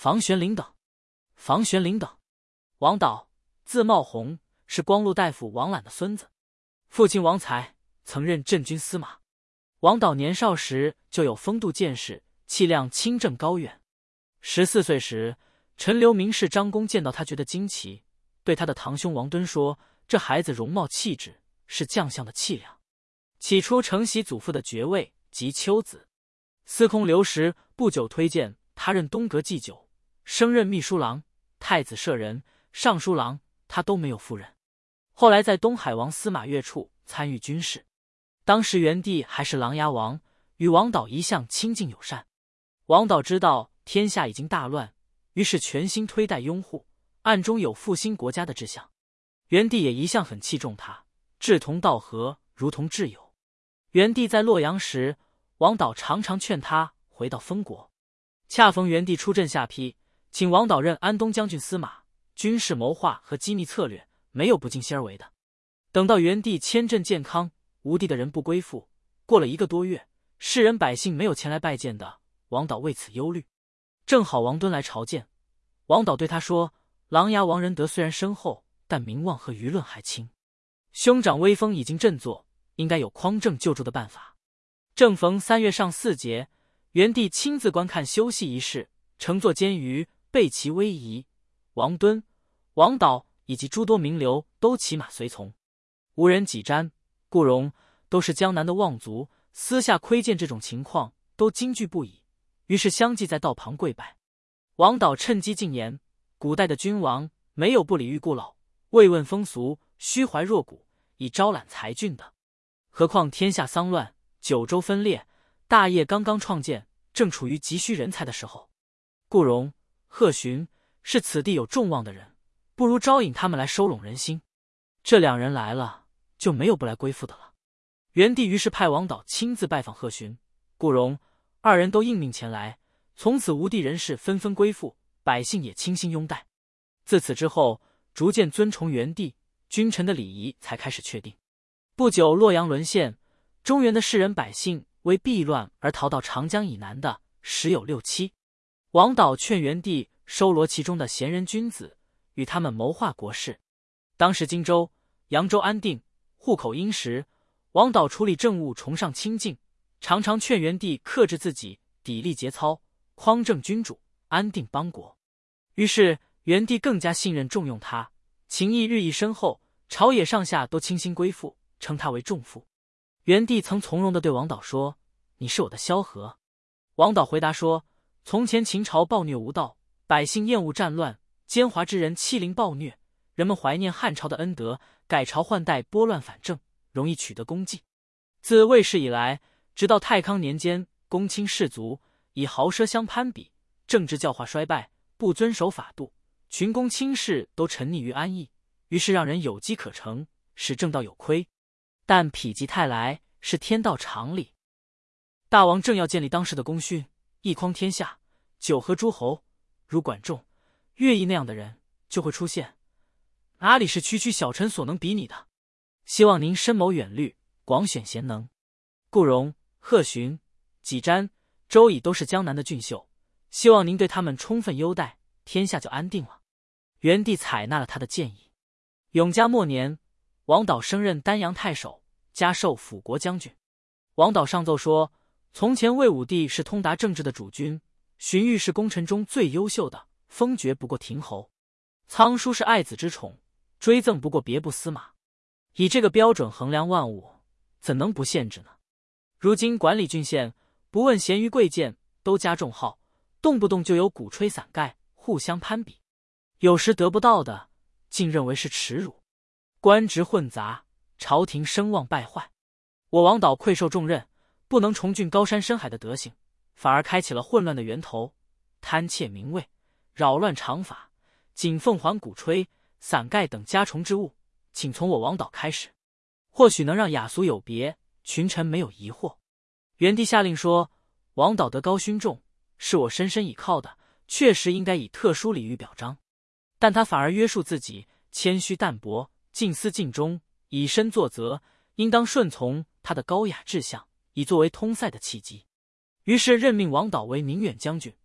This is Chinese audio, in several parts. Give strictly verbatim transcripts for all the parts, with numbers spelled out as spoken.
房玄龄等。房玄龄等，王导，字茂弘，是光禄大夫王览的孙子，父亲王才曾任镇军司马。王导年少时就有风度见识，气量清正高远。十四岁时，陈留名士张公见到他觉得惊奇，对他的堂兄王敦说：“这孩子容貌气质是将相的气量。”起初承袭祖父的爵位即丘子。司空刘石不久推荐他任东阁祭酒，升任秘书郎、太子舍人、尚书郎，他都没有赴任。后来在东海王司马越处参与军事，当时元帝还是琅琊王，与王导一向亲近友善。王导知道天下已经大乱，于是全心推戴拥护，暗中有复兴国家的志向。元帝也一向很器重他，志同道合，如同挚友。元帝在洛阳时，王导常常劝他回到封国。恰逢元帝出镇下邳，请王导任安东将军司马，军事谋划和机密策略没有不尽心而为的。等到元帝迁镇健康，吴地的人不归附，过了一个多月，世人百姓没有前来拜见的，王导为此忧虑。正好王敦来朝见，王导对他说：“琅琊王仁德虽然深厚，但名望和舆论还轻，兄长威风已经振作，应该有匡正救助的办法。”正逢三月上巳节，元帝亲自观看休息仪式，乘坐监舆，备其威仪。王敦、王导以及诸多名流都骑马随从。吴人、己瞻、顾荣都是江南的望族，私下窥见这种情况，都惊惧不已，于是相继在道旁跪拜。王导趁机进言：古代的君王没有不礼遇故老、慰问风俗、虚怀若谷以招揽才俊的，何况天下丧乱，九州分裂，大业刚刚创建，正处于急需人才的时候。顾荣、贺询是此地有众望的人，不如招引他们来收拢人心。这两人来了，就没有不来归附的了。元帝于是派王导亲自拜访贺询、顾荣，二人都应命前来。从此吴地人士纷纷归附，百姓也倾心拥戴。自此之后，逐渐尊崇元帝，君臣的礼仪才开始确定。不久，洛阳沦陷，中原的士人百姓为避乱而逃到长江以南的，时有六七。王导劝元帝收罗其中的贤人君子，与他们谋划国事。当时荆州、扬州安定，户口殷实，王导处理政务崇尚清静，常常劝元帝克制自己，砥砺节操，匡正君主，安定邦国。于是元帝更加信任重用他，情谊日益深厚，朝野上下都倾心归附，称他为仲父。元帝曾从容地对王导说：“你是我的萧何。”王导回答说：“从前秦朝暴虐无道，百姓厌恶战乱，奸猾之人欺凌暴虐，人们怀念汉朝的恩德，改朝换代，拨乱反正，容易取得功绩。自魏氏以来，直到太康年间，公卿士族以豪奢相攀比，政治教化衰败，不遵守法度，群公卿士都沉溺于安逸，于是让人有机可乘，使正道有亏。但否极泰来，是天道常理。大王正要建立当时的功勋，一匡天下，九合诸侯，如管仲、乐毅那样的人就会出现，哪里是区区小臣所能比拟的？希望您深谋远虑，广选贤能。顾荣、贺询、己瞻、周乙都是江南的俊秀，希望您对他们充分优待，天下就安定了。”元帝采纳了他的建议。永嘉末年，王导升任丹阳太守，加授辅国将军。王导上奏说，从前魏武帝是通达政治的主君，荀彧是功臣中最优秀的，封爵不过亭侯；仓叔是爱子之宠，追赠不过别部司马。以这个标准衡量万物，怎能不限制呢？如今管理郡县，不问贤愚贵贱，都加重号，动不动就有鼓吹伞盖，互相攀比，有时得不到的，竟认为是耻辱，官职混杂，朝廷声望败坏。我王导愧受重任，不能重峻高山深海的德行，反而开启了混乱的源头，贪窃名位，扰乱常法，仅奉还鼓吹、伞盖等加重之物，请从我王导开始，或许能让雅俗有别，群臣没有疑惑。元帝下令说，王导德高勋重，是我深深倚靠的，确实应该以特殊礼遇表彰，但他反而约束自己，谦虚淡泊，尽思尽忠，以身作则，应当顺从他的高雅志向，以作为通塞的契机。于是任命王导为宁远将军，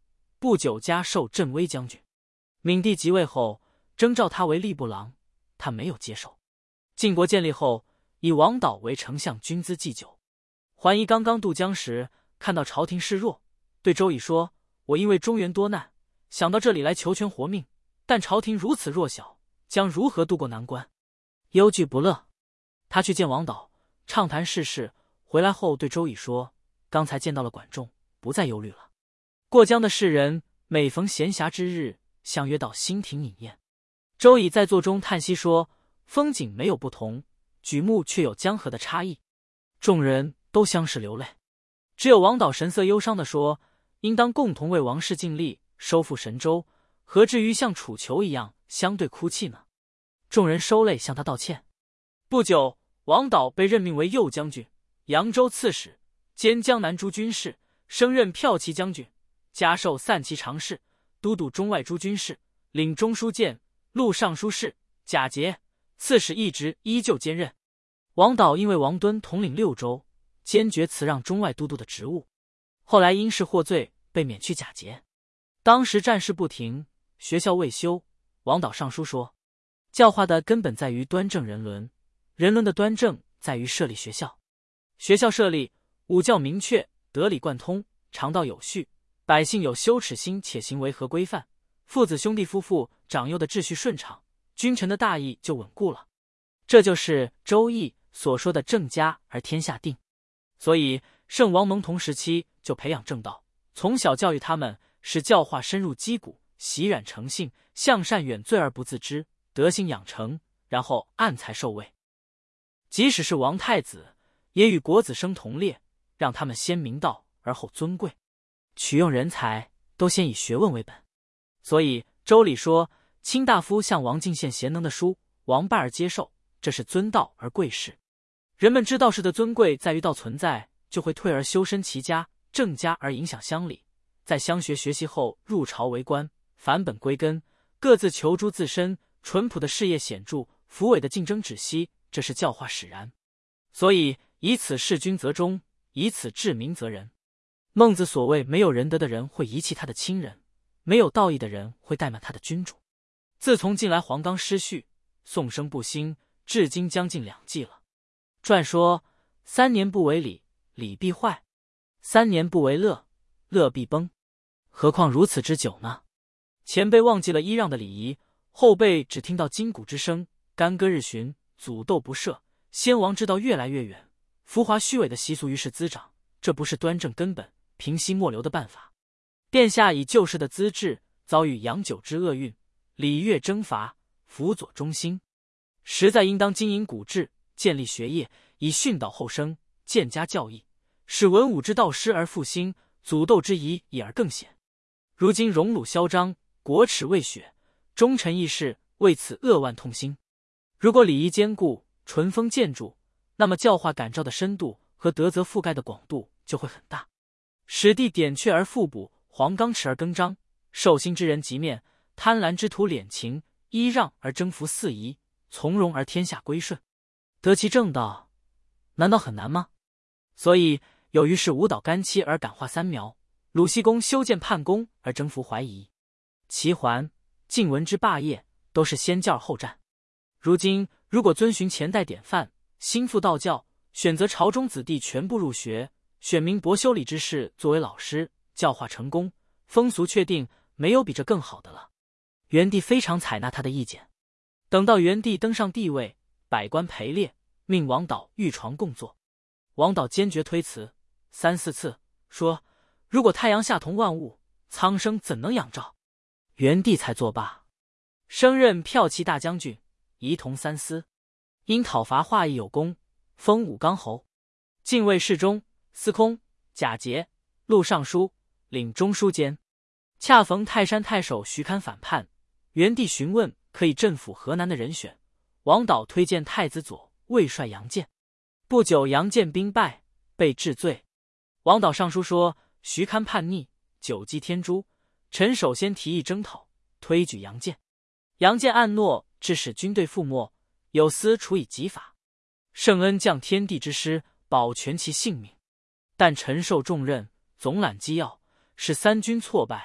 不久加授镇威将军。闵帝即位后，征召他为吏部郎，他没有接受。晋国建立后，以王导为丞相军资祭酒。桓伊刚刚渡江时，看到朝廷势弱，对周乙说：“我因为中原多难，想到这里来求全活命，但朝廷如此弱小，将如何渡过难关？忧惧不乐。”他去见王导，畅谈世事，回来后对周乙说：“刚才见到了管仲，不再忧虑了。”过江的士人每逢闲暇之日，相约到新亭饮宴。周乙在座中叹息说：“风景没有不同，举目却有江河的差异。”众人都相视流泪，只有王导神色忧伤地说：“应当共同为王室尽力，收复神州，何至于像楚囚一样相对哭泣呢？”众人收泪向他道歉。不久，王导被任命为右将军、扬州刺史，兼江南诸军事，升任骠骑将军，加授散骑常侍，都督中外诸军事，领中书监、录尚书事、假节、刺史一职依旧兼任。王导因为王敦统领六州，坚决辞让中外都督的职务，后来因事获罪，被免去假节。当时战事不停，学校未修，王导上书说：“教化的根本在于端正人伦，人伦的端正在于设立学校。学校设立，五教明确，德理贯通，常道有序，百姓有羞耻心且行为合规范，父子兄弟夫妇长幼的秩序顺畅，君臣的大义就稳固了。这就是周易所说的正家而天下定。所以圣王蒙童时期就培养正道，从小教育他们，使教化深入肌骨，习染成性，向善远罪而不自知，德行养成，然后按才受位。即使是王太子，也与国子生同列，让他们先明道而后尊贵，取用人才都先以学问为本。所以周礼说，卿大夫向王进献贤能的书，王拜而接受，这是尊道而贵士。人们知道士的尊贵在于道存在，就会退而修身齐家，正家而影响乡里，在乡学学习后入朝为官，返本归根，各自求诸自身，淳朴的事业显著，扶委的竞争止息，这是教化使然。所以以此事君则忠，以此治民则仁。孟子所谓没有仁德的人会遗弃他的亲人，没有道义的人会怠慢他的君主。自从近来黄冈失序，宋生不兴，至今将近两纪了。传说三年不为礼，礼必坏；三年不为乐，乐必崩。何况如此之久呢？前辈忘记了揖让的礼仪，后辈只听到金鼓之声，干戈日巡，阻斗不赦，先王之道越来越远，浮华虚伪的习俗于是滋长，这不是端正根本、平息末流的办法。殿下以旧世的资质，遭遇洋酒之厄运，礼乐征伐，辅佐中兴，实在应当经营古制，建立学业，以训导后生，建家教义，使文武之道失而复兴，阻斗之疑已而更显。如今荣辱嚣张，国耻未雪，忠臣义士为此扼腕痛心。如果礼仪坚固，淳风建筑，那么教化感召的深度和德泽覆盖的广度就会很大。史地点阙而复补，黄冈池而更张，受薪之人极面，贪婪之徒敛情，揖让而征服四夷，从容而天下归顺。得其正道，难道很难吗？所以有于是舞蹈干戚而感化三苗，鲁僖公修建泮宫而征服淮夷，齐桓、晋文之霸业都是先教后战。如今如果遵循前代典范，兴复道教，选择朝中子弟全部入学，选民博修理之士作为老师，教化成功，风俗确定，没有比这更好的了。元帝非常采纳他的意见。等到元帝登上帝位，百官陪列，命王导御床共坐。王导坚决推辞，三四次说：“如果太阳下同万物，苍生怎能仰照？”元帝才作罢，升任骠骑大将军，仪同三司。因讨伐华夷有功，封武冈侯，进位侍中、司空、假节、录尚书，领中书监。恰逢泰山太守徐堪反叛，元帝询问可以镇抚河南的人选，王导推荐太子左卫帅杨建。不久杨建兵败，被治罪。王导上书说，徐堪叛逆，久击天诛，臣首先提议征讨，推举杨建。杨建按诺，致使军队覆没，有司处以极法。圣恩降天地之师，保全其性命。但臣受重任，总揽机要，使三军挫败，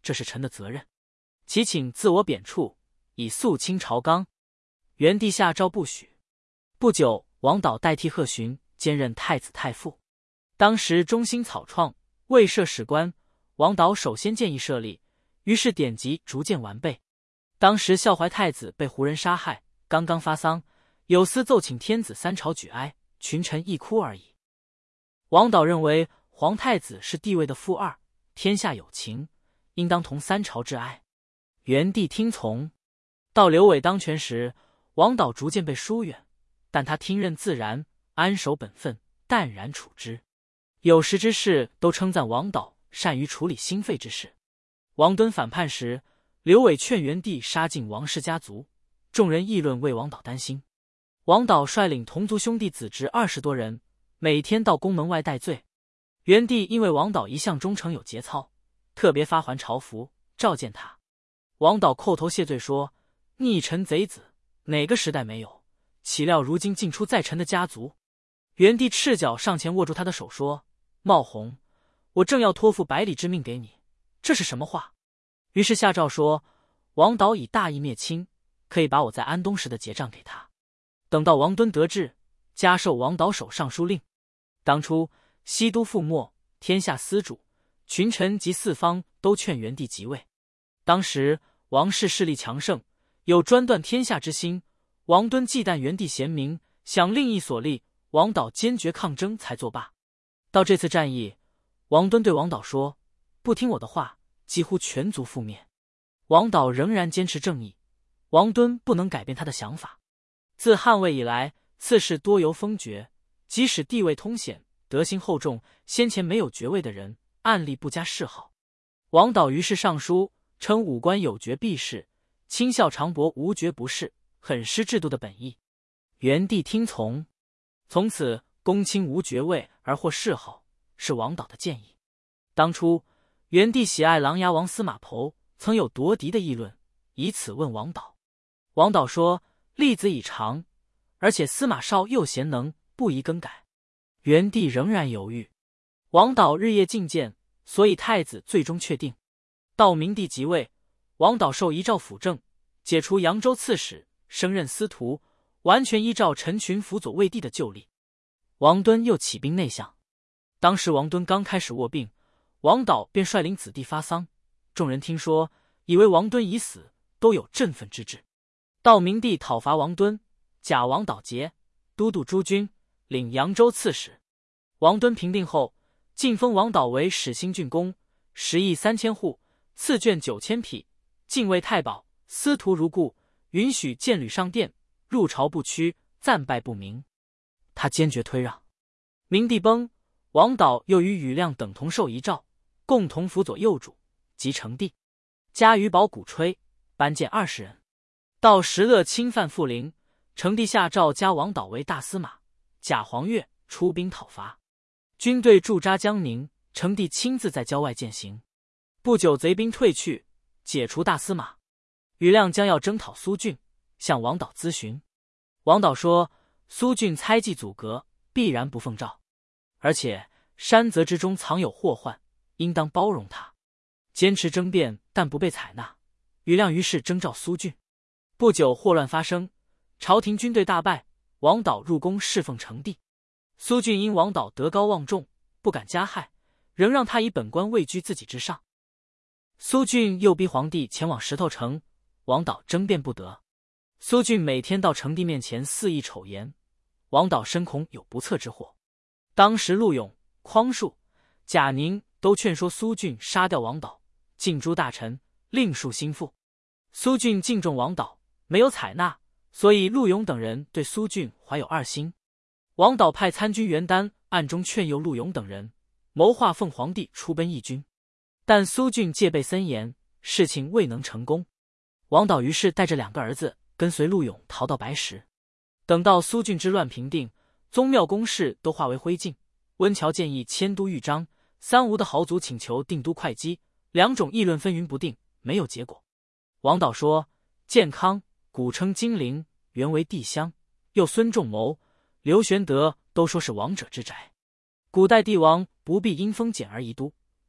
这是臣的责任，祈请自我贬黜，以肃清朝纲。元帝下诏不许。不久，王导代替贺询兼任太子太傅。当时中兴草创，未设史官，王导首先建议设立，于是典籍逐渐完备。当时孝怀太子被胡人杀害，刚刚发丧，有司奏请天子三朝举哀，群臣一哭而已。王导认为皇太子是帝位的负二，天下有情，应当同三朝致哀。元帝听从。到刘伟当权时，王导逐渐被疏远，但他听任自然，安守本分，淡然处之。有识之士都称赞王导善于处理心肺之事。王敦反叛时，刘伟劝元帝杀尽王氏家族，众人议论为王导担心。王导率领同族兄弟子侄二十多人，每天到宫门外戴罪。元帝因为王导一向忠诚有节操，特别发还朝服，召见他。王导叩头谢罪说：“逆臣贼子，哪个时代没有？岂料如今竟出在臣的家族。”元帝赤脚上前握住他的手说：“茂宏，我正要托付百里之命给你，这是什么话？”于是下诏说：“王导以大义灭亲，可以把我在安东时的结账给他。”等到王敦得志，加授王导守尚书令。当初西都覆没，天下司主、群臣及四方都劝元帝即位。当时王氏势力强盛，有专断天下之心。王敦忌惮元帝贤明，想另一所立，王导坚决抗争才作罢。到这次战役，王敦对王导说：“不听我的话，几乎全族覆灭。”王导仍然坚持正义，王敦不能改变他的想法。自汉魏以来，刺史多由封爵，即使地位通显，德行厚重，先前没有爵位的人，按例不加谥号。王导于是上书称武官有爵必仕，亲孝常伯无爵不仕，很失制度的本意。元帝听从。从此公卿无爵位而获谥号，是王导的建议。当初元帝喜爱琅琊王司马剖，曾有夺嫡的议论，以此问王导。王导说：“立子已长，而且司马绍又贤能，不宜更改。”元帝仍然犹豫。王导日夜进谏，所以太子最终确定。到明帝即位，王导受遗诏辅政，解除扬州刺史，升任司徒，完全依照陈群辅佐魏帝的旧例。王敦又起兵内相。当时王敦刚开始卧病，王导便率领子弟发丧。众人听说，以为王敦已死，都有振奋之志。到明帝讨伐王敦，假王导节，都督诸军，领扬州刺史。王敦平定后，晋封王导为始兴郡公，十亿三千户，赐绢九千匹，禁卫太保，司徒如故，允许剑履上殿，入朝不趋，暂拜不明。他坚决推让。明帝崩，王导又与庾亮等同受遗诏，共同辅佐幼主，即成帝。加于保鼓吹，班建二十人。到石勒侵犯富陵，成帝下诏加王导为大司马，假黄钺出兵讨伐。军队驻扎江宁，成帝亲自在郊外践行。不久贼兵退去，解除大司马。庾亮将要征讨苏峻，向王导咨询。王导说：“苏峻猜忌阻隔，必然不奉诏，而且山泽之中藏有祸患，应当包容他。”坚持争辩，但不被采纳。庾亮于是征召苏峻。不久祸乱发生，朝廷军队大败，王导入宫侍奉成帝。苏峻因王导德高望重，不敢加害，仍让他以本官位居自己之上。苏峻又逼皇帝前往石头城，王导争辩不得。苏峻每天到成帝面前肆意丑言，王导深恐有不测之祸。当时陆勇、匡树、贾宁都劝说苏峻杀掉王导，尽诛大臣，另树心腹。苏峻敬重王导，没有采纳，所以陆勇等人对苏峻怀有二心。王导派参军袁丹暗中劝诱陆勇等人，谋划奉皇帝出奔义军，但苏峻戒备森严，事情未能成功。王导于是带着两个儿子跟随陆勇逃到白石。等到苏峻之乱平定，宗庙宫室都化为灰烬。温峤建议迁都豫章，三吴的豪族请求定都会稽，两种议论纷纭不定，没有结果。王导说：“建康古称金陵，原为帝乡，又孙仲谋、刘玄德都说是王者之宅。古代帝王不必因封建而移都，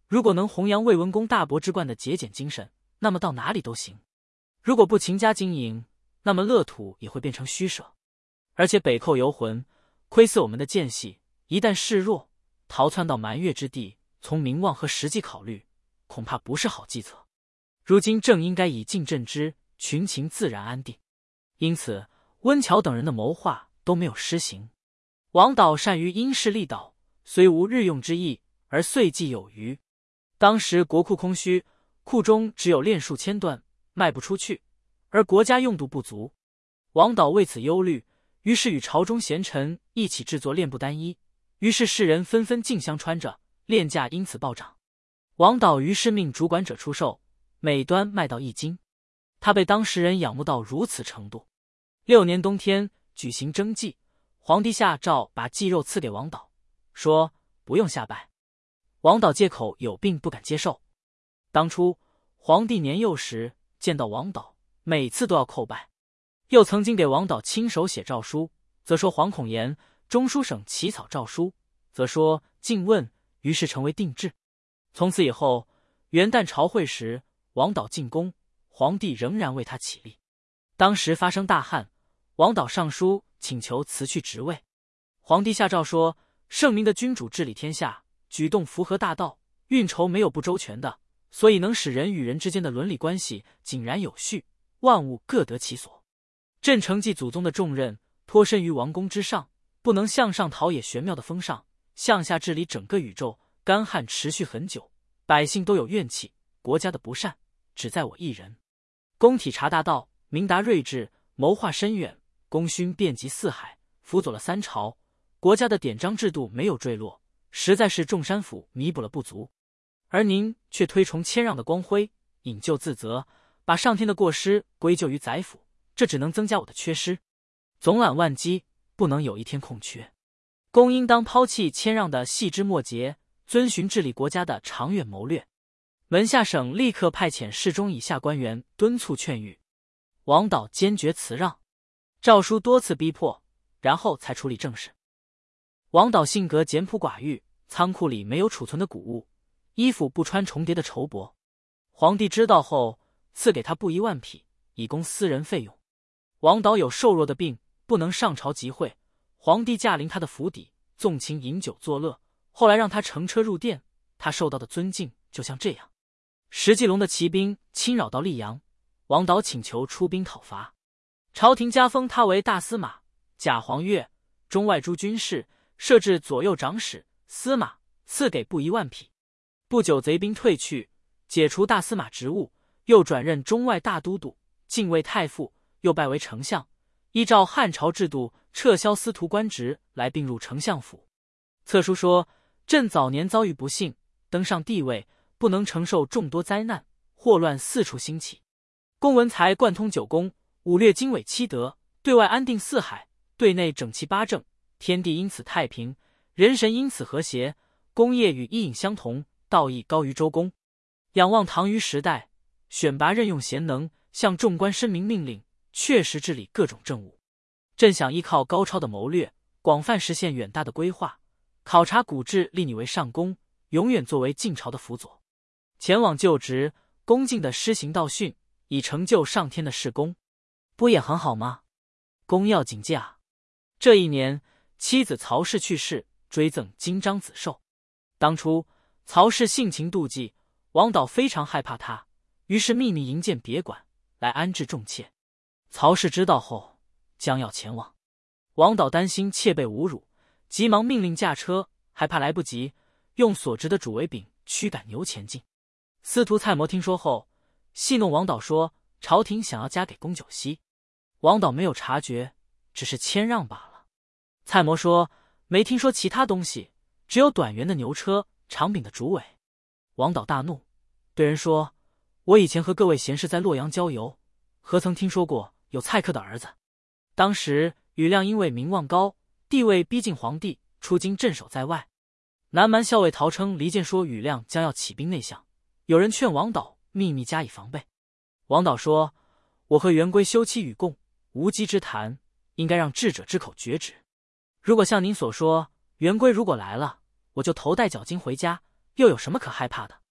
如果能弘扬魏文公大伯之冠的节俭精神，那么到哪里都行；如果不勤加经营，那么乐土也会变成虚设。而且北寇游魂，窥伺我们的间隙，一旦示弱，逃窜到蛮越之地，从名望和实际考虑，恐怕不是好计策。如今正应该以静镇之，群情自然安定。因此温峤等人的谋划都没有施行。王导善于因势利导，虽无日用之意，而岁计有余。当时国库空虚，库中只有炼数千吨，卖不出去，而国家用度不足。王导为此忧虑，于是与朝中贤臣一起制作炼布单衣，于是世人纷纷竞相穿着，炼价因此暴涨。王导于是命主管者出售，每端卖到一斤。他被当时人仰慕到如此程度。六年冬天举行征祭，皇帝下诏把祭肉赐给王导，说不用下拜。王导借口有病不敢接受。当初皇帝年幼时见到王导，每次都要叩拜。又曾经给王导亲手写诏书，则说惶恐言，中书省起草诏书，则说敬问，于是成为定制。从此以后，元旦朝会时，王导进宫，皇帝仍然为他起立。当时发生大旱，王导上书请求辞去职位。皇帝下诏说，圣明的君主治理天下，举动符合大道，运筹没有不周全的，所以能使人与人之间的伦理关系井然有序，万物各得其所。朕承继祖宗的重任，托身于王公之上，不能向上陶冶玄妙的风尚，向下治理整个宇宙。干旱持续很久，百姓都有怨气，国家的不善只在我一人。公体察大道，明达睿智，谋划深远，功勋遍及四海，辅佐了三朝，国家的典章制度没有坠落，实在是众山府弥补了不足。而您却推崇谦让的光辉，引咎自责，把上天的过失归咎于宰辅，这只能增加我的缺失。总揽万机，不能有一天空缺。公应当抛弃谦让的细枝末节，遵循治理国家的长远谋略。门下省立刻派遣侍中以下官员敦促劝谕。王导坚决辞让，诏书多次逼迫，然后才处理政事。王导性格简朴寡欲，仓库里没有储存的谷物，衣服不穿重叠的绸帛。皇帝知道后，赐给他布衣万匹，以供私人费用。王导有瘦弱的病，不能上朝集会，皇帝驾临他的府邸，纵情饮酒作乐。后来让他乘车入殿，他受到的尊敬就像这样。石继龙的骑兵侵扰到溧阳，王导请求出兵讨伐，朝廷加封他为大司马、假黄钺、中外诸军事，设置左右长史、司马，赐给布衣万匹。不久贼兵退去，解除大司马职务，又转任中外大都督、禁卫太傅，又拜为丞相，依照汉朝制度撤销司徒官职，来并入丞相府。册书说，朕早年遭遇不幸，登上帝位，不能承受众多灾难，祸乱四处兴起。公文才贯通九宫，武略经纬七德，对外安定四海，对内整齐八政，天地因此太平，人神因此和谐，功业与伊尹相同，道义高于周公。仰望唐虞时代，选拔任用贤能，向众官申明命令，确实治理各种政务。朕想依靠高超的谋略，广泛实现远大的规划，考察古制，立你为上公，永远作为晋朝的辅佐。前往就职，恭敬地施行道训，以成就上天的事功，不也很好吗？公要警戒啊！这一年，妻子曹氏去世，追赠金章子寿。当初曹氏性情妒忌，王导非常害怕他，于是秘密营建别馆，来安置众妾。曹氏知道后，将要前往。王导担心妾被侮辱，急忙命令驾车，还怕来不及，用所执的主为柄驱赶牛前进。司徒蔡模听说后，戏弄王导说，朝廷想要加给公九锡。王导没有察觉，只是谦让罢了。蔡模说，没听说其他东西，只有短圆的牛车，长柄的竹尾。王导大怒，对人说，我以前和各位贤士在洛阳郊游，何曾听说过有蔡客的儿子？当时宇亮因为名望高，地位逼近皇帝，出京镇守在外。南蛮校尉陶称离间说宇亮将要起兵内向，有人劝王导秘密加以防备。王导说，我和元归休戚与共，无稽之谈，应该让智者之口决止。如果像您所说，元归如果来了，我就头戴脚巾回家，又有什么可害怕的？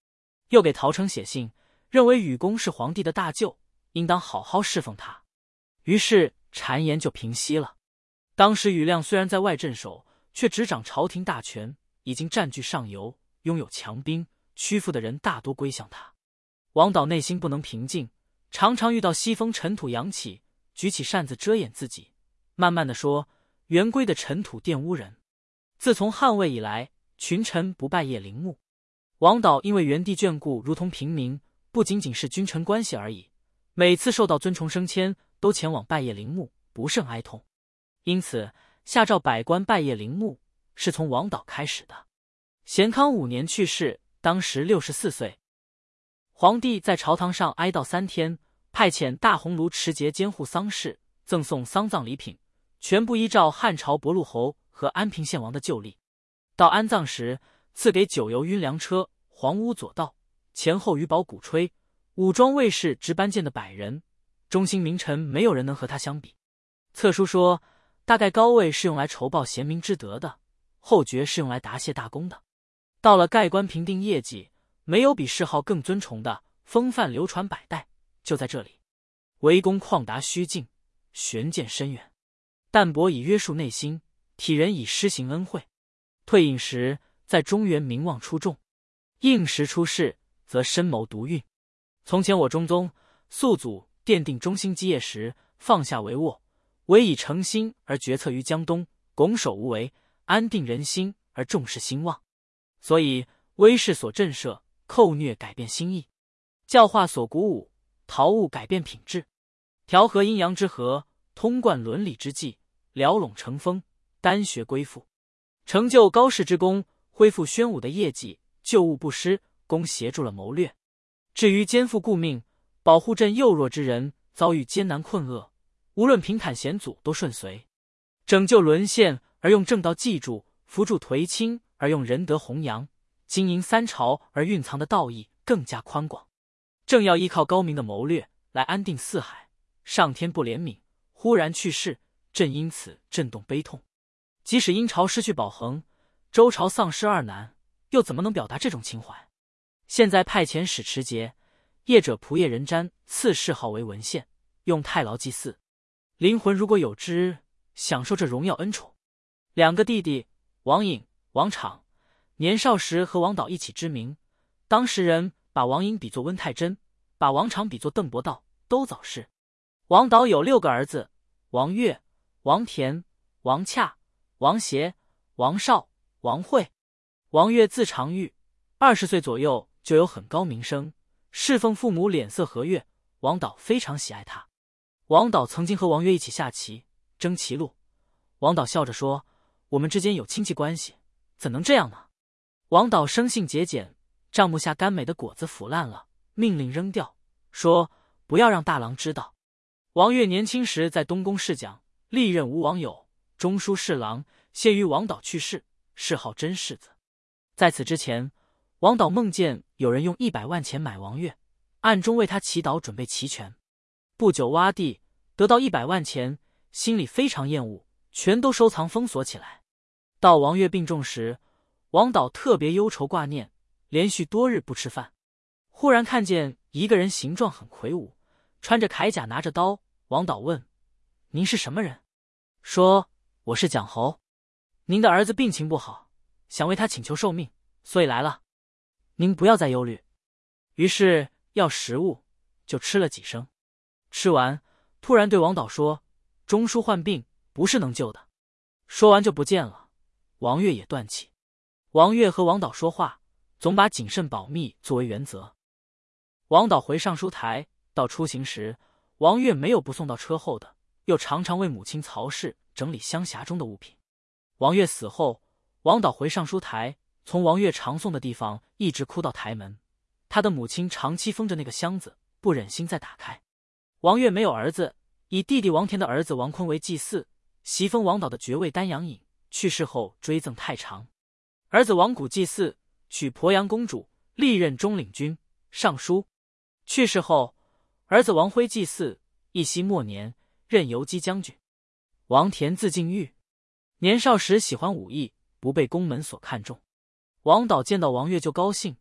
又给陶成写信，认为禹公是皇帝的大舅，应当好好侍奉他。于是谗言就平息了。当时禹亮虽然在外镇守，却执掌朝廷大权，已经占据上游，拥有强兵，屈服的人大多归向他。王导内心不能平静，常常遇到西风尘土扬起，举起扇子遮掩自己，慢慢的说：元归的尘土玷污人。自从汉魏以来，群臣不拜谒陵墓。王导因为元帝眷顾如同平民，不仅仅是君臣关系而已，每次受到尊崇升迁，都前往拜谒陵墓，不胜哀痛。因此下诏百官拜谒陵墓，是从王导开始的。咸康五年去世，当时六十四岁。皇帝在朝堂上哀悼三天，派遣大鸿胪持节监护丧事，赠送丧葬礼品，全部依照汉朝博陆侯和安平县王的旧例。到安葬时，赐给九游运粮车、黄屋左道，前后鱼宝鼓吹，武装卫士值班见的百人，中兴名臣没有人能和他相比。册书说，大概高位是用来酬报贤明之德的，后爵是用来答谢大功的。到了盖官评定业绩，没有比谥号更尊崇的，风范流传百代，就在这里。为公旷达虚境，悬见深远。淡泊以约束内心，体人以施行恩惠。退隐时，在中原名望出众；应时出世，则深谋独运。从前我中宗、肃祖奠定中兴基业时，放下帷幄，唯以诚心而决策于江东，拱手无为，安定人心而重视兴旺。所以威势所震慑，寇虐改变心意；教化所鼓舞，陶物改变品质；调和阴阳之和，通贯伦理之际，聊拢成风，丹学归附，成就高士之功，恢复宣武的业绩，旧物不失，公协助了谋略。至于肩负顾命，保护朕幼弱之人遭遇艰难困厄，无论平坦险阻都顺遂，拯救沦陷而用正道记住，扶助颓倾而用仁德弘扬，经营三朝而蕴藏的道义更加宽广。正要依靠高明的谋略来安定四海，上天不怜悯，忽然去世，朕因此震动悲痛。即使殷朝失去保衡，周朝丧失二难，又怎么能表达这种情怀？现在派遣使持节、业者仆射人瞻赐谥号为文献，用太牢祭祀。灵魂如果有之，享受这荣耀恩宠。两个弟弟王颖、王昶，年少时和王导一起知名。当时人把王颖比作温太真，把王昶比作邓伯道，都早逝。王导有六个儿子：王岳、王田、王洽、王协、王绍、王惠。王岳字长玉，二十岁左右就有很高名声，侍奉父母脸色和悦，王导非常喜爱他。王导曾经和王岳一起下棋，争棋路。王导笑着说：我们之间有亲戚关系，怎能这样呢？王导生性节俭，帐幕下甘美的果子腐烂了，命令扔掉，说不要让大郎知道。王岳年轻时在东宫侍讲，历任吴王友、中书侍郎，先于王导去世，谥号真世子。在此之前，王导梦见有人用一百万钱买王岳，暗中为他祈祷，准备齐全。不久挖地得到一百万钱，心里非常厌恶，全都收藏封锁起来。到王岳病重时，王导特别忧愁挂念，连续多日不吃饭。忽然看见一个人形状很魁梧，穿着铠甲，拿着刀。王导问：您是什么人？说：我是蒋侯，您的儿子病情不好，想为他请求寿命，所以来了。您不要再忧虑。于是要食物，就吃了几声。吃完，突然对王导说：中书患病，不是能救的。说完就不见了。王岳也断气。王岳和王导说话，总把谨慎保密作为原则。王导回尚书台，到出行时，王岳没有不送到车后的，又常常为母亲曹氏整理乡匣中的物品。王岳死后，王导回尚书台，从王岳常送的地方一直哭到台门。他的母亲长期封着那个箱子，不忍心再打开。王岳没有儿子，以弟弟王田的儿子王坤为祭祀，袭封王导的爵位丹阳尹，去世后追赠太常。儿子王谷祭祀，娶鄱阳公主，历任中领军、尚书。去世后，儿子王辉祭祀，义熙末年任游击将军。王田字敬玉，年少时喜欢武艺，不被宫门所看重。王导见到王岳就高兴，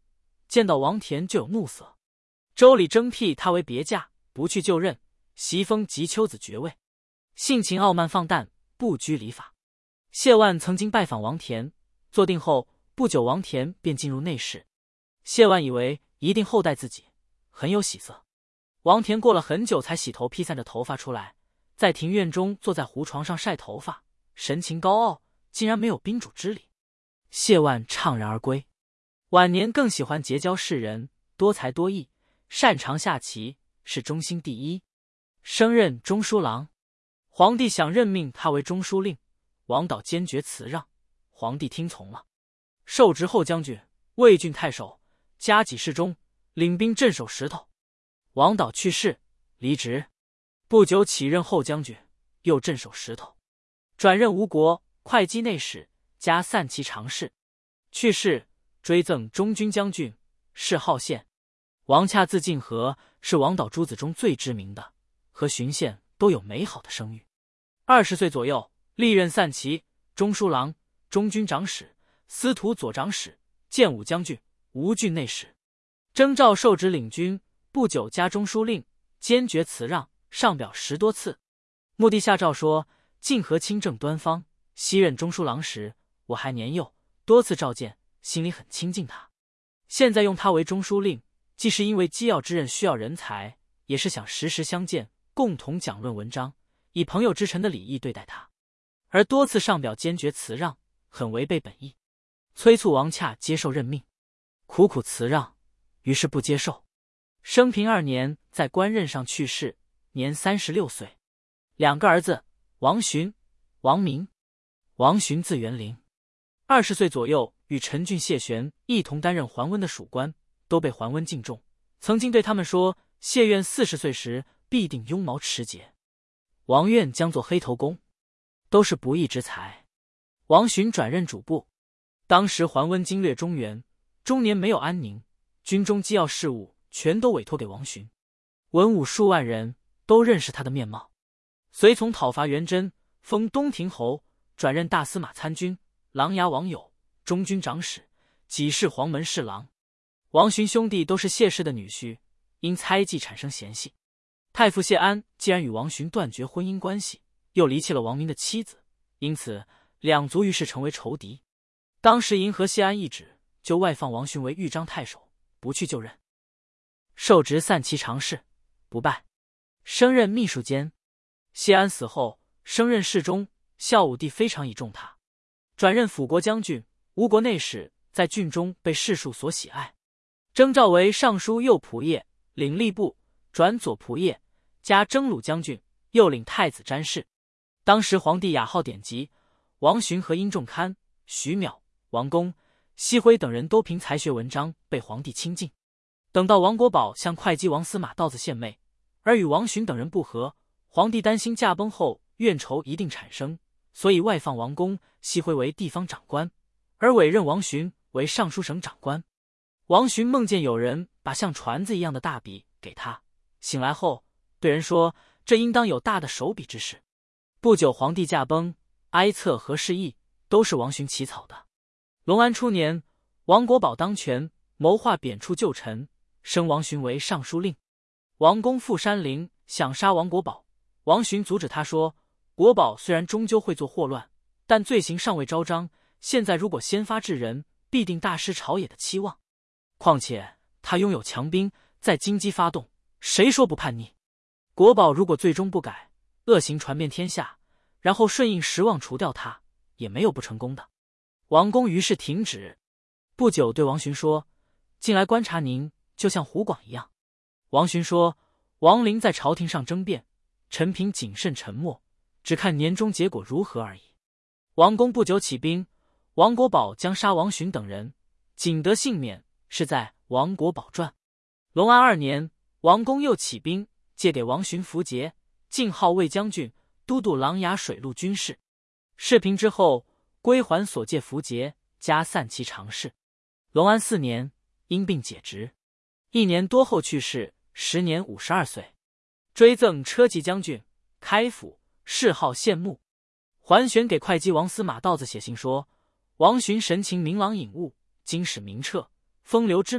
见到王田就有怒色。周礼征辟他为别驾，不去就任，袭封及丘子爵位。性情傲慢放诞，不拘礼法。谢万曾经拜访王田，坐定后不久，王田便进入内室。谢万以为一定厚待自己，很有喜色。王田过了很久才洗头，披散着头发出来，在庭院中坐在胡床上晒头发，神情高傲，竟然没有宾主之礼。谢万怅然而归。晚年更喜欢结交士人，多才多艺，擅长下棋，是中兴第一，升任中书郎。皇帝想任命他为中书令，王导坚决辞让，皇帝听从了，授直后将军、魏郡太守，加给事中，领兵镇守石头。王导去世，离职，不久起任后将军，又镇守石头，转任吴国会稽内史，加散骑常侍。去世，追赠中军将军，谥号宪。王洽字敬和，是王导诸子中最知名的，和荀宪都有美好的声誉。二十岁左右，历任散骑、中书郎、中军长史、司徒左长史、建武将军、吴郡内史。征召受职领军，不久加中书令，坚决辞让，上表十多次。穆帝下诏说，敬和清正端方，昔任中书郎时，我还年幼，多次召见，心里很亲近他。现在用他为中书令，既是因为机要之任需要人才，也是想时时相见，共同讲论文章，以朋友之臣的礼义对待他。而多次上表坚决辞让，很违背本意，催促王洽接受任命，苦苦辞让，于是不接受。生平二年，在官任上去世，年三十六岁。两个儿子，王询、王明。王询字元龄，二十岁左右与陈俊、谢玄一同担任桓温的属官，都被桓温敬重，曾经对他们说，谢愿四十岁时必定拥毛持节，王愿将做黑头公，都是不义之才。王询转任主簿，当时桓温经略中原，终年没有安宁，军中机要事务全都委托给王询，文武数万人都认识他的面貌。随从讨伐元贞，封东亭侯，转任大司马参军、琅琊王友、中军长史，己事黄门侍郎。王询兄弟都是谢氏的女婿，因猜忌产生嫌隙。太傅谢安既然与王询断绝婚姻关系，又离弃了王明的妻子，因此两族于是成为仇敌。当时迎合谢安意旨，就外放王询为豫章太守，不去就任，受职散骑常侍，不拜，升任秘书监。谢安死后，升任侍中，孝武帝非常倚重他，转任辅国将军、吴国内史，在郡中被士庶所喜爱。征召为尚书右仆射，领吏部，转左仆射，加征虏将军，又领太子詹事。当时皇帝雅号典籍，王询和殷仲堪、徐邈、王公、西辉等人都凭才学文章被皇帝亲近。等到王国宝向会稽王司马道子献媚，而与王询等人不和，皇帝担心驾崩后怨仇一定产生，所以外放王公、西辉为地方长官，而委任王询为尚书省长官。王询梦见有人把像船子一样的大笔给他，醒来后对人说，这应当有大的手笔之事。不久皇帝驾崩，哀册和示意都是王询起草的。隆安初年，王国宝当权，谋划贬黜旧臣，升王询为尚书令。王公赴山陵，想杀王国宝，王询阻止他说，国宝虽然终究会做祸乱，但罪行尚未昭彰，现在如果先发制人，必定大失朝野的期望。况且他拥有强兵，在京畿发动，谁说不叛逆？国宝如果最终不改，恶行传遍天下，然后顺应时望除掉他，也没有不成功的。王公于是停止。不久对王询说，近来观察您就像胡广一样。王询说，王陵在朝廷上争辩，臣凭谨慎沉默，只看年终结果如何而已。王公不久起兵，王国宝将杀王询等人，仅得幸免，是在《王国宝传》。隆安二年，王公又起兵，借给王询符节，晋号卫将军，都督琅琊水陆军事。事平之后，归还所借符节，加散骑常侍。隆安四年，因病解职，一年多后去世，时年五十二岁。追赠车骑将军、开府，谥号献穆。桓玄给会稽王司马道子写信说，王询神情明朗隐悟，经史明澈，风流之美，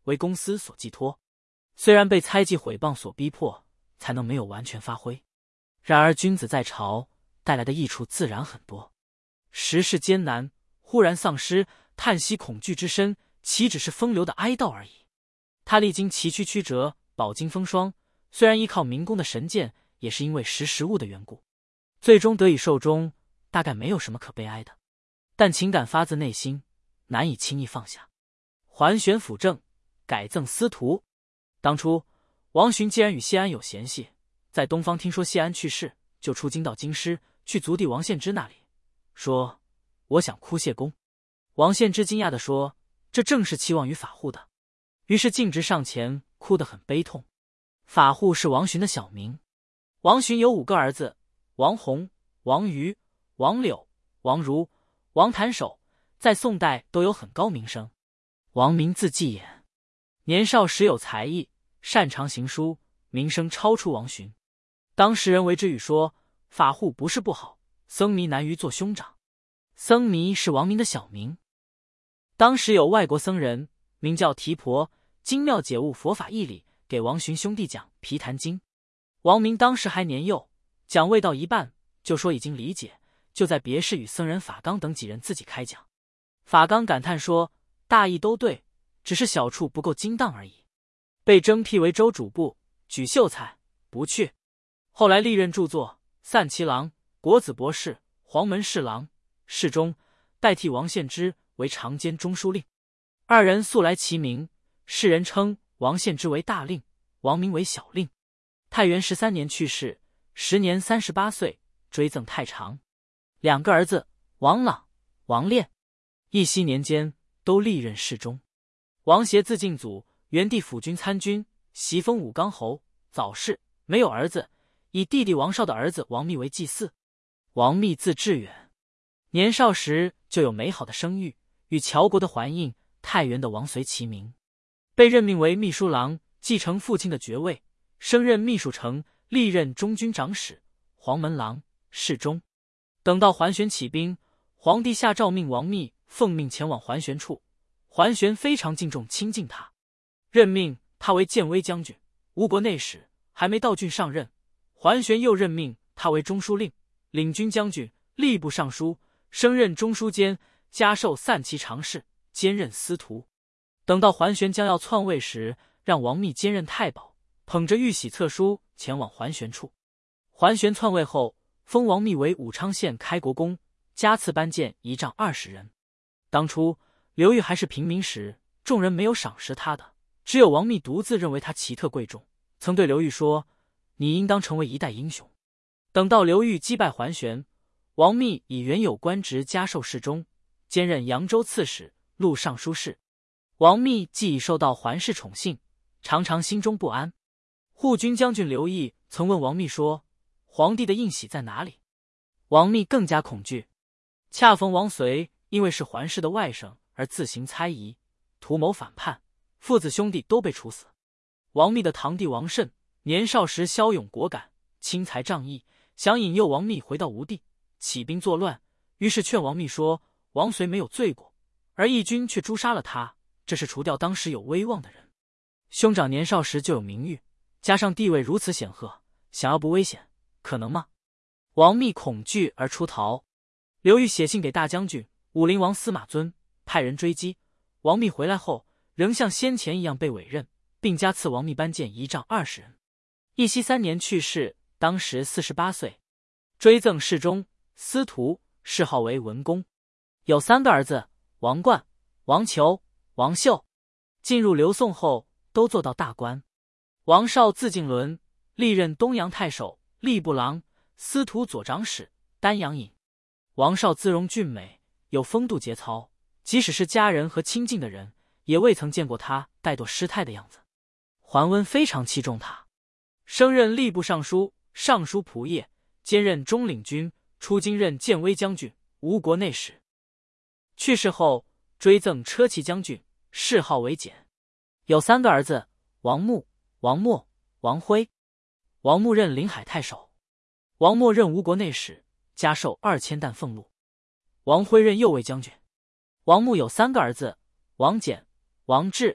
为公司所寄托。虽然被猜忌毁谤所逼迫，才能没有完全发挥，然而君子在朝，带来的益处自然很多。时事艰难，忽然丧失，叹息恐惧之深，岂只是风流的哀悼而已？他历经崎岖曲折，饱经风霜，虽然依靠明公的神剑，也是因为识时务的缘故，最终得以寿终，大概没有什么可悲哀的。但情感发自内心，难以轻易放下。桓玄辅政，改赠司徒。当初王寻既然与谢安有嫌隙，在东方听说谢安去世，就出京到京师，去族弟王献之那里，说我想哭谢公。王献之惊讶地说，这正是期望于法护的。于是径直上前，哭得很悲痛。法护是王寻的小名。王寻有五个儿子：王弘、王瑜、王柳、王儒、王谭守，在宋代都有很高名声。王名字季衍，年少时有才艺，擅长行书，名声超出王寻。当时人为之语说，法护不是不好，僧弥难于做兄长。僧弥是王明的小名。当时有外国僧人名叫提婆，精妙解悟佛法义理，给王寻兄弟讲《毗昙经》。王明当时还年幼，讲未到一半，就说已经理解，就在别室与僧人法刚等几人自己开讲。法刚感叹说，大意都对，只是小处不够精当而已。被征辟为州主簿，举秀才，不去。后来历任著作散骑郎、国子博士、黄门侍郎、侍中，代替王献之为长监中书令。二人素来齐名，世人称王献之为大令，王明为小令。太元十三年去世，时年三十八岁，追赠太常。两个儿子王朗、王炼，义熙年间都历任侍中。王协字敬祖，元帝辅军参军，袭封武冈侯，早逝，没有儿子，以弟弟王绍的儿子王密为祭祀。王密字致远，年少时就有美好的声誉，与乔国的桓应、太原的王随齐名，被任命为秘书郎，继承父亲的爵位，升任秘书丞，历任中军长史、黄门郎、侍中。等到桓玄起兵，皇帝下诏命王密奉命前往桓玄处，桓玄非常敬重亲近他，任命他为建威将军、吴国内史，还没到郡上任，桓玄又任命他为中书令、领军将军、吏部尚书，升任中书监，加授散骑常侍，兼任司徒。等到桓玄将要篡位时，让王密兼任太保，捧着玉玺册书前往桓玄处。桓玄篡位后，封王密为武昌县开国公，加赐班建仪仗二十人。当初刘裕还是平民时，众人没有赏识他的，只有王密独自认为他奇特贵重，曾对刘裕说，你应当成为一代英雄。等到刘裕击败桓玄，王密以原有官职加授侍中，兼任扬州刺史、录尚书事。王密既已受到桓氏宠幸，常常心中不安。护军将军刘毅曾问王密说，皇帝的印玺在哪里？王密更加恐惧。恰逢王随因为是桓氏的外甥而自行猜疑，图谋反叛，父子兄弟都被处死。王密的堂弟王慎年少时骁勇果敢，轻财仗义，想引诱王密回到吴地，起兵作乱，于是劝王密说，王随没有罪过，而义军却诛杀了他，这是除掉当时有威望的人。兄长年少时就有名誉，加上地位如此显赫，想要不危险，可能吗？王密恐惧而出逃。刘裕写信给大将军、武陵王司马尊，派人追击。王密回来后，仍像先前一样被委任，并加赐王密班建仪仗二十人。义熙三年去世，当时四十八岁，追赠侍中、司徒，谥号为文公。有三个儿子：王冠、王求、王秀。进入刘宋后，都做到大官。王绍字敬伦，历任东阳太守、吏部郎、司徒左长史、丹阳尹。王绍姿容俊美，有风度节操，即使是家人和亲近的人，也未曾见过他怠惰失态的样子。桓温非常器重他，升任吏部尚书、尚书仆射，兼任中领军，出京任建威将军、吴国内史。去世后，追赠车骑将军，谥号为简。有三个儿子：王穆、王默、王辉。王穆任临海太守，王默任吴国内史，加授二千担俸禄。王辉任右卫将军。王穆有三个儿子：王翦、王志、王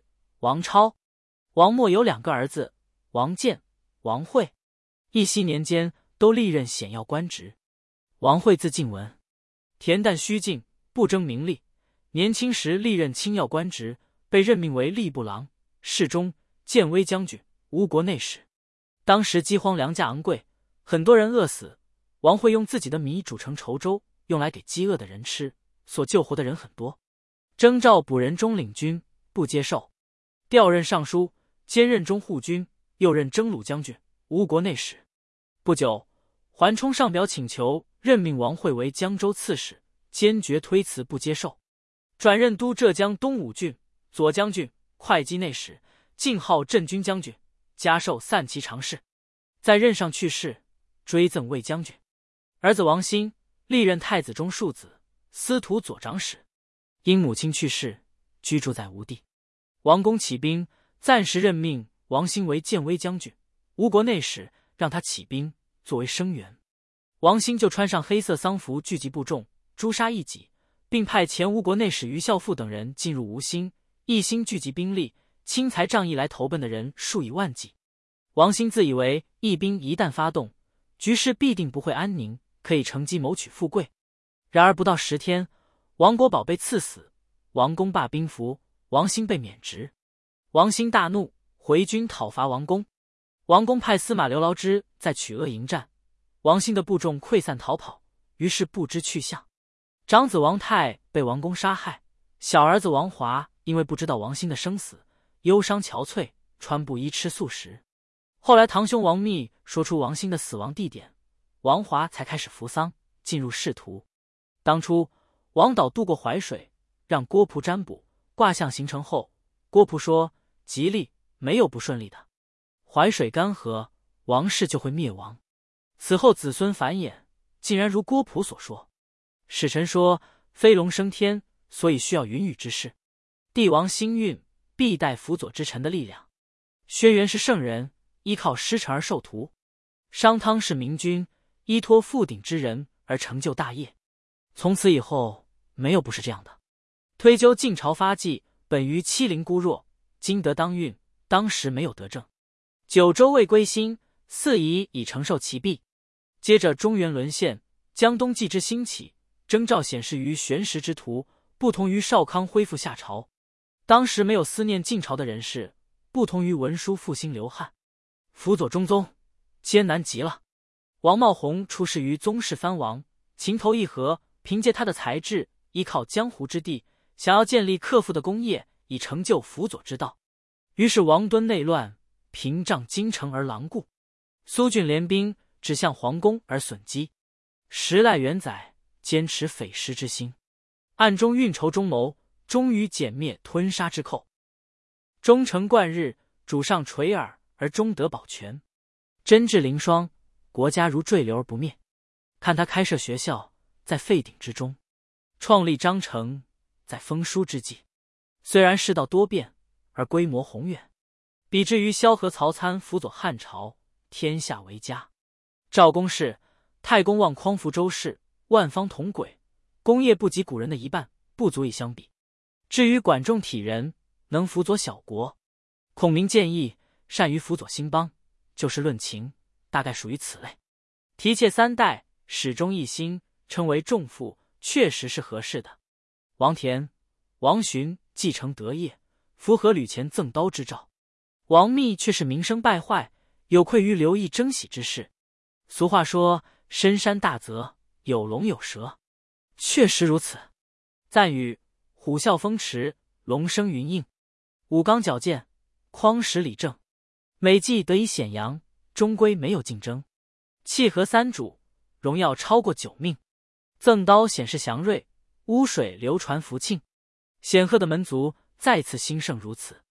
王超。王默有两个儿子，王建、王惠，义熙年间都历任显要官职。王惠字敬文，恬淡虚静，不争名利。年轻时历任清要官职，被任命为吏部郎、侍中、建威将军、吴国内史。当时饥荒，粮价昂贵，很多人饿死。王惠用自己的米煮成稠粥，用来给饥饿的人吃，所救活的人很多。征召补仁中领军，不接受，调任尚书，兼任中护军，又任征虏将军、吴国内史。不久，桓冲上表请求任命王惠为江州刺史，坚决推辞，不接受，转任都浙江东武郡左将军、会稽内史，晋号镇军将军，加授散骑常侍。在任上去世，追赠卫将军。儿子王兴历任太子中庶子、司徒左长史，因母亲去世，居住在吴地。王公起兵，暂时任命王兴为建威将军、吴国内史，让他起兵作为声援。王兴就穿上黑色丧服，聚集部众，诛杀异己，并派前吴国内史于孝父等人进入吴兴，一心聚集兵力，轻财仗义来投奔的人数以万计。王兴自以为义兵一旦发动，局势必定不会安宁，可以乘机谋取富贵。然而不到十天，王国宝被赐死，王公罢兵符，王兴被免职。王兴大怒，回军讨伐王公。王公派司马刘牢之在曲阿迎战，王兴的部众溃散逃跑，于是不知去向。长子王泰被王公杀害，小儿子王华因为不知道王兴的生死，忧伤憔悴，穿布衣吃素食。后来堂兄王密说出王兴的死亡地点，王华才开始服丧，进入仕途。当初王导渡过淮水，让郭璞占卜，卦象形成后，郭璞说吉利，没有不顺利的。淮水干涸，王室就会灭亡。此后子孙繁衍，竟然如郭璞所说。使臣说飞龙升天，所以需要云雨之势。帝王星运，必带辅佐之臣的力量。轩辕是圣人，依靠师承而受徒；商汤是明君，依托覆鼎之人而成就大业。从此以后，没有不是这样的。推究晋朝发迹，本于欺凌孤弱，今得当运，当时没有得政。九州未归心，四夷已承受其弊。接着中原沦陷，江东纪之兴起，征兆显示于玄石之图，不同于少康恢复夏朝。当时没有思念晋朝的人士，不同于文书复兴刘汉。辅佐中宗，艰难极了。王茂宏出仕于宗室藩王，情投意合，凭借他的才智，依靠江湖之地，想要建立克复的功业，以成就辅佐之道。于是王敦内乱，屏障京城而狼顾。苏峻联兵指向皇宫而损击。时赖元载坚持匪师之心，暗中运筹中谋，终于歼灭吞杀之寇。忠诚贯日，主上垂耳而终得保全。真挚凌霜，国家如坠流而不灭。看他开设学校，在废鼎之中；创立章程，在封书之际。虽然世道多变，而规模宏远。比之于萧何、曹参辅佐汉朝，天下为家。赵公是太公望匡扶周氏，万方同轨，功业不及古人的一半，不足以相比。至于管仲体人，能辅佐小国；孔明建议，善于辅佐兴邦，就事论情，大概属于此类。提挈三代，始终一心，称为仲父，确实是合适的。王田、王荀继承德业，符合吕虔赠刀之兆。王密却是名声败坏，有愧于刘毅征喜之事。俗话说深山大泽，有龙有蛇，确实如此。赞语虎啸风驰，龙生云映；武刚矫健，匡实理正。每季得以显扬，终归没有竞争。契合三主，荣耀超过九命。赠刀显示祥瑞，污水流传福庆。显赫的门族再次兴盛如此。